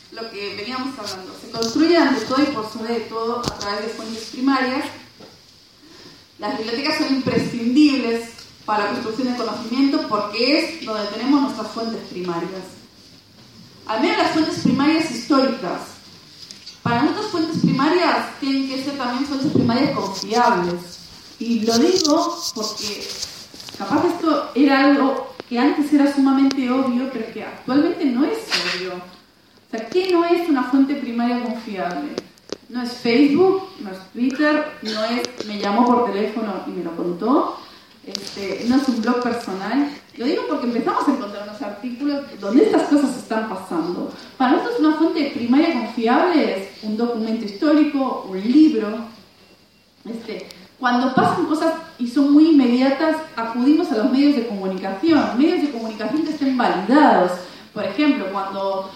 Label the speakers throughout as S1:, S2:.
S1: lo que veníamos hablando. Se construye ante todo y por sobre todo a través de fuentes primarias. Las bibliotecas son imprescindibles para la construcción de conocimiento porque es donde tenemos nuestras fuentes primarias. Al menos las fuentes primarias históricas. Para nosotros fuentes primarias tienen que ser también fuentes primarias confiables. Y lo digo porque capaz esto era algo que antes era sumamente obvio, pero que actualmente no es obvio. O sea, ¿qué no es una fuente primaria confiable? No es Facebook, no es Twitter, no es me llamó por teléfono y me lo contó, no es un blog personal. Lo digo porque empezamos a encontrar unos artículos donde estas cosas están pasando. Para nosotros una fuente primaria confiable es un documento histórico, un libro. Cuando pasan cosas y son muy inmediatas, acudimos a los medios de comunicación que estén validados. Por ejemplo, cuando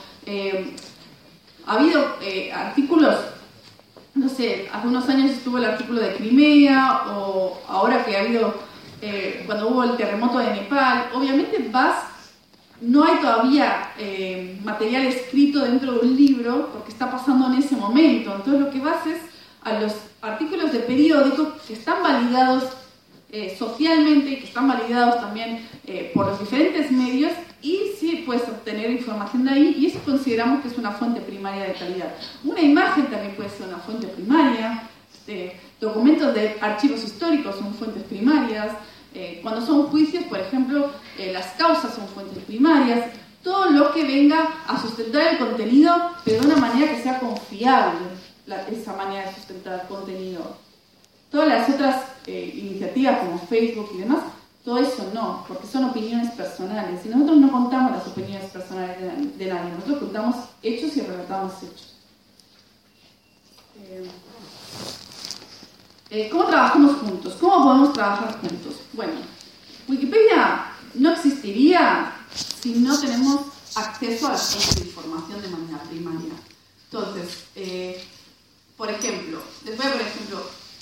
S1: ha habido artículos, no sé, hace unos años estuvo el artículo de Crimea, o ahora que ha habido, cuando hubo el terremoto de Nepal, obviamente no hay todavía material escrito dentro de un libro, porque está pasando en ese momento. Entonces lo que vas es a los artículos de periódico que están validados socialmente y que están validados también por los diferentes medios, y sí puedes obtener información de ahí, y eso consideramos que es una fuente primaria de calidad. Una imagen también puede ser una fuente primaria, documentos de archivos históricos son fuentes primarias, cuando son juicios, por ejemplo, las causas son fuentes primarias, todo lo que venga a sustentar el contenido, pero de una manera que sea confiable, esa manera de sustentar el contenido. Todas las otras iniciativas como Facebook y demás, todo eso no, porque son opiniones personales. Y nosotros no contamos las opiniones personales de nadie, nosotros contamos hechos y relatamos hechos. ¿Cómo trabajamos juntos? ¿Cómo podemos trabajar juntos? Bueno, Wikipedia no existiría si no tenemos acceso a las fuentes de información de manera primaria. Entonces, por ejemplo, les voy a poner ejemplo.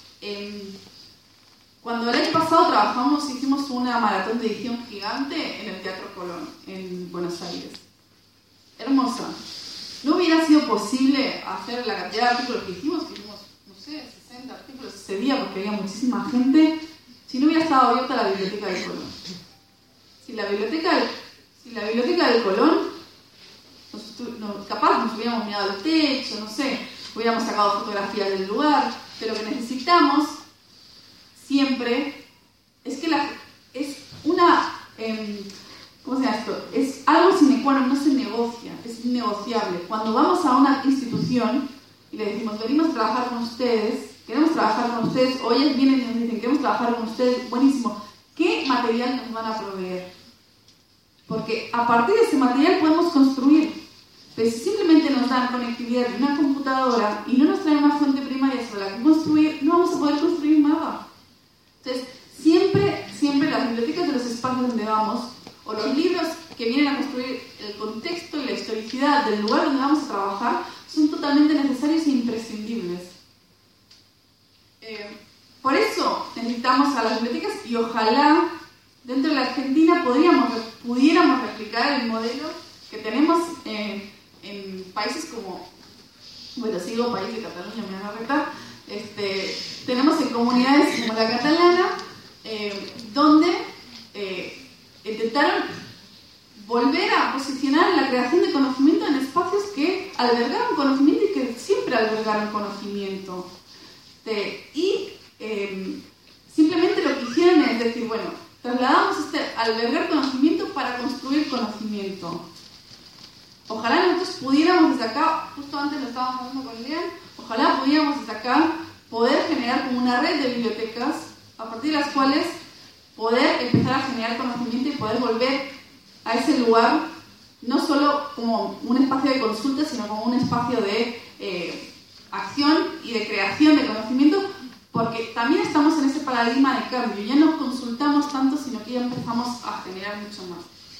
S1: Cuando el año pasado hicimos una maratón de edición gigante en el Teatro Colón, en Buenos Aires. Hermosa. No hubiera sido posible hacer la cantidad de artículos que hicimos, no sé, 60 artículos ese día, porque había muchísima gente, si no hubiera estado abierta la Biblioteca del Colón. Si la Biblioteca del Colón, capaz nos hubiéramos mirado al techo, no sé, hubiéramos sacado fotografías del lugar, pero lo que necesitamos siempre es que es una, ¿cómo se llama esto? Es algo sine qua non, no se negocia, es innegociable. Cuando vamos a una institución y le decimos, venimos a trabajar con ustedes, queremos trabajar con ustedes, o ellos vienen y nos dicen, queremos trabajar con ustedes, buenísimo, ¿qué material nos van a proveer? Porque a partir de ese material podemos construir. Pero si simplemente nos dan conectividad de una computadora y no nos traen una fuente primaria sobre la que construir, no vamos a poder construir nada. Entonces, siempre las bibliotecas de los espacios donde vamos, o los libros que vienen a construir el contexto y la historicidad del lugar donde vamos a trabajar, son totalmente necesarios e imprescindibles. Por eso necesitamos a las bibliotecas, y ojalá dentro de la Argentina pudiéramos replicar el modelo que tenemos en países como, bueno, sigo país de Cataluña, me van a retar, tenemos en comunidades como la catalana, donde intentaron volver a posicionar la creación de conocimiento en espacios que albergaron conocimiento y que siempre albergaron conocimiento. Simplemente lo que hicieron es decir, bueno, trasladamos albergar conocimiento para construir conocimiento. Ojalá nosotros pudiéramos desde acá, justo antes lo estábamos hablando con Lean, ojalá pudiéramos desde acá poder generar como una red de bibliotecas a partir de las cuales poder empezar a generar conocimiento y poder volver a ese lugar no solo como un espacio de consulta, sino como un espacio de acción y de creación de conocimiento, porque también estamos en ese paradigma de cambio, ya no consultamos tanto, sino que ya empezamos a generar mucho más.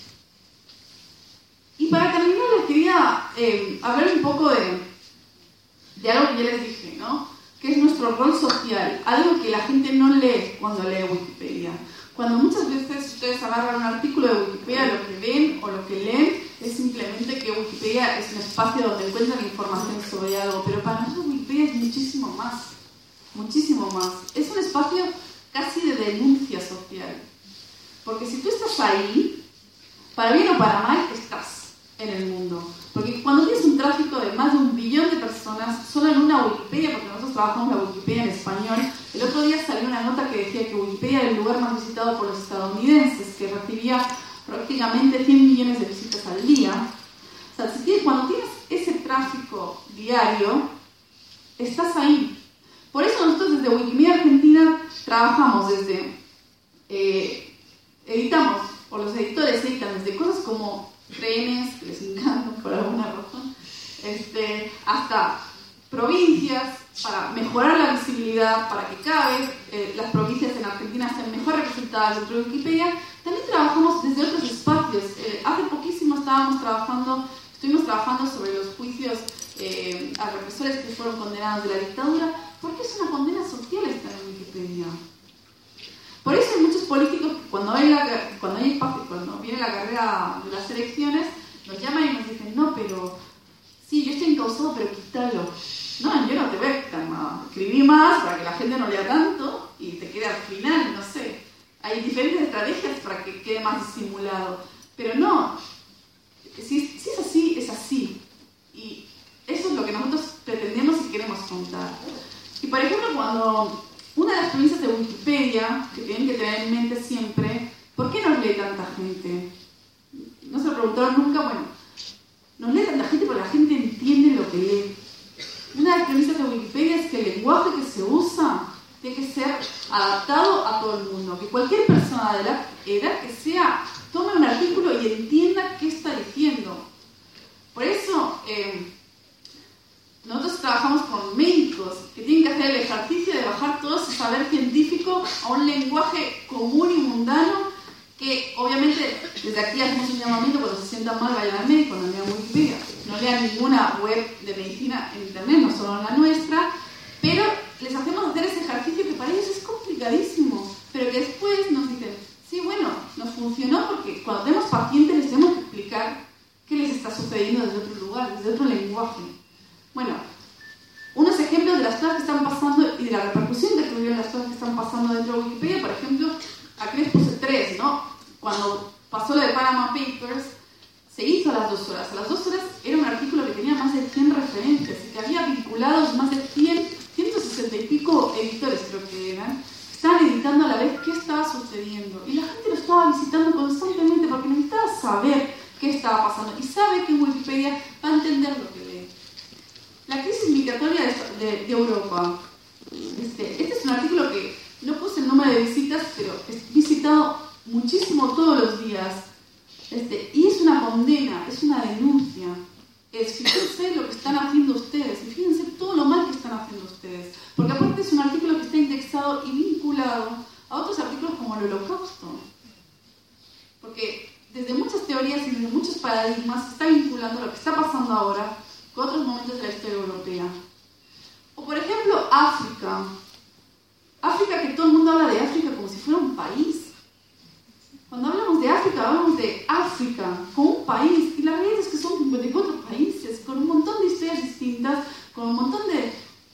S1: Y para terminar les quería hablar un poco de algo que ya les dije, ¿no? Que es nuestro rol social, algo que la gente no lee cuando lee Wikipedia. Cuando muchas veces ustedes agarran un artículo de Wikipedia, lo que ven o lo que leen es simplemente que Wikipedia es un espacio donde encuentran información sobre algo, pero para nosotros Wikipedia es muchísimo más, muchísimo más. Es un espacio casi de denuncia social, porque si tú estás ahí, para bien o para mal, estás en el mundo. Porque cuando tienes un tráfico de más de 1 billón de personas, solo en una Wikipedia, porque nosotros trabajamos la Wikipedia en español, el otro día salió una nota que decía que Wikipedia era el lugar más visitado por los estadounidenses, que recibía prácticamente 100 millones de visitas al día. O sea, cuando tienes ese tráfico diario, estás ahí. Por eso nosotros desde Wikimedia Argentina trabajamos desde, editamos, o los editores editan desde cosas como trenes, que les encantan por alguna razón, hasta provincias, para mejorar la visibilidad, para que cada vez las provincias en Argentina estén mejor representadas dentro de Wikipedia. También trabajamos desde otros espacios. Hace poquísimo estuvimos trabajando sobre los juicios a represores que fueron condenados de la dictadura, porque es una condena social estar en Wikipedia. Por eso hay muchos políticos que cuando viene la carrera de las elecciones, nos llaman y nos dicen, no, pero sí, yo estoy encausado, pero quítalo. No, yo no te voy a quitar nada. Escribí más para que la gente no lea tanto y te quede al final, no sé. Hay diferentes estrategias para que quede más disimulado. Pero no, si es así, es así. Y eso es lo que nosotros pretendemos y queremos contar. Y por ejemplo, cuando una de las premisas de Wikipedia, que tienen que tener en mente siempre, ¿por qué nos lee tanta gente? ¿No se lo preguntaron nunca? Bueno, nos lee tanta gente porque la gente entiende lo que lee. Una de las premisas de Wikipedia es que el lenguaje que se usa tiene que ser adaptado a todo el mundo. Que cualquier persona de la edad que sea tome un artículo y entienda qué está diciendo. Por eso, nosotros trabajamos con médicos que tienen que hacer el ejercicio de bajar todo ese saber científico a un lenguaje común y mundano, que obviamente desde aquí hacemos un llamamiento: cuando se sientan mal vayan al médico, no lean Wikipedia, no lean ninguna web de medicina en internet, no solo la nuestra, pero les hacemos hacer ese ejercicio que para ellos es complicadísimo, pero que después nos dicen, sí, bueno, nos funcionó porque cuando tenemos pacientes les tenemos que explicar qué les está sucediendo desde otro lugar, desde otro lenguaje. Bueno, unos ejemplos de las cosas que están pasando y de la repercusión que tuvieron las cosas que están pasando dentro de Wikipedia. Por ejemplo, aquí les puse 3, ¿no? Cuando pasó lo de Panama Papers, se hizo a las 2 horas. A las 2 horas era un artículo que tenía más de 100 referencias y que había vinculados más de 160 y pico editores, creo que eran, que estaban editando a la vez qué estaba sucediendo. Y la gente lo estaba visitando constantemente porque necesitaba saber qué estaba pasando. Y sabe que en Wikipedia va a entender lo que lee. La crisis migratoria de Europa. Este es un artículo que no puse el número de visitas, pero es visitado muchísimo todos los días. Y es una condena, es una denuncia. Fíjense lo que están haciendo ustedes y fíjense todo lo mal que están haciendo ustedes. Porque aparte es un artículo que está indexado y vinculado a otros artículos como el Holocausto. Porque desde muchas teorías y desde muchos paradigmas se está vinculando lo que está pasando ahora con otros momentos de la historia europea. O por ejemplo, África. África, que todo el mundo habla de África como si fuera un país. Cuando hablamos de África, hablamos de África como un país. Y la realidad es que son 54 países, con un montón de historias distintas, con un montón de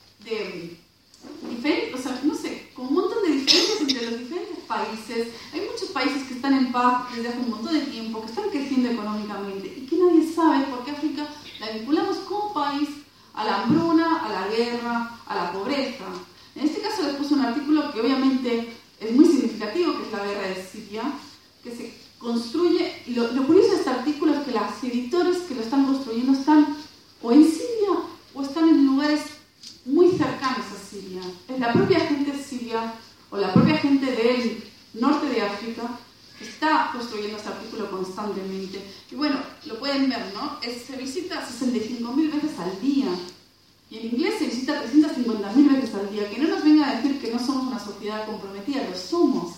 S1: diferentes, o sea, no sé, con un montón de diferencias entre los diferentes países. Hay muchos países que están en paz desde hace un montón de tiempo, que están creciendo económicamente y que nadie sabe porque África la vinculamos como país a la hambruna, a la guerra, a la pobreza. En este caso les puse un artículo que obviamente es muy significativo, que es la guerra de Siria, que se construye, y lo curioso de este artículo es que los editores que lo están construyendo están o en Siria o están en lugares muy cercanos a Siria. Es la propia gente siria o la propia gente del norte de África que está construyendo este artículo constantemente. Y bueno, lo pueden ver, ¿no? Se visita 65.000 veces al día. Y en inglés se visita 350.000 veces al día. Que no nos venga a decir que no somos una sociedad comprometida, lo somos.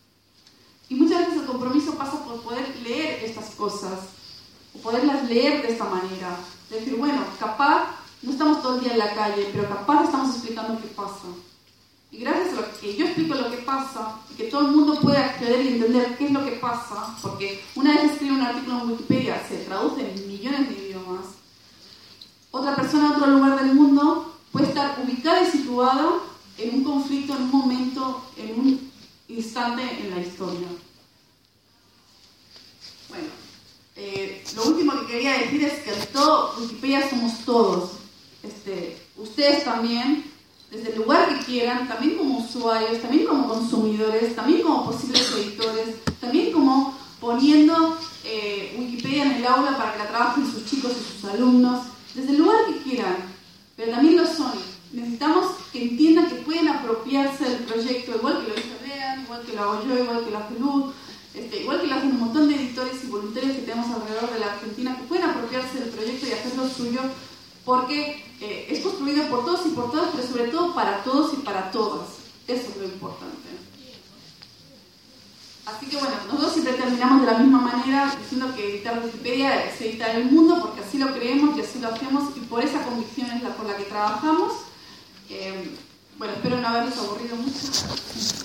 S1: Y muchas veces el compromiso pasa por poder leer estas cosas, o poderlas leer de esta manera. Decir, bueno, capaz no estamos todo el día en la calle, pero capaz estamos explicando qué pasa. y gracias a lo que yo explico lo que pasa, y que todo el mundo pueda acceder y entender qué es lo que pasa, porque una vez escribe un artículo en Wikipedia, se traduce en millones de idiomas, otra persona en otro lugar del mundo puede estar ubicada y situada en un conflicto, en un momento, en un instante en la historia. Bueno, lo último que quería decir es que en todo Wikipedia somos todos. Ustedes también, desde el lugar que quieran, también como usuarios, también como consumidores, también como posibles editores, también como poniendo Wikipedia en el aula para que la trabajen sus chicos y sus alumnos, desde el lugar que quieran, pero también lo son. Necesitamos que entiendan que pueden apropiarse del proyecto, igual que lo hizo Lean, igual que lo hago yo, igual que lo hace Luz, igual que lo hacen un montón de editores y voluntarios que tenemos alrededor de la Argentina, que pueden apropiarse del proyecto y hacerlo suyo, porque es construido por todos y por todas, pero sobre todo para todos y para todas. Eso es lo importante. Así que bueno, nosotros siempre terminamos de la misma manera diciendo que editar Wikipedia es editar el mundo, porque así lo creemos y así lo hacemos, y por esa convicción es por la que trabajamos. Bueno, espero no haberlos aburrido mucho.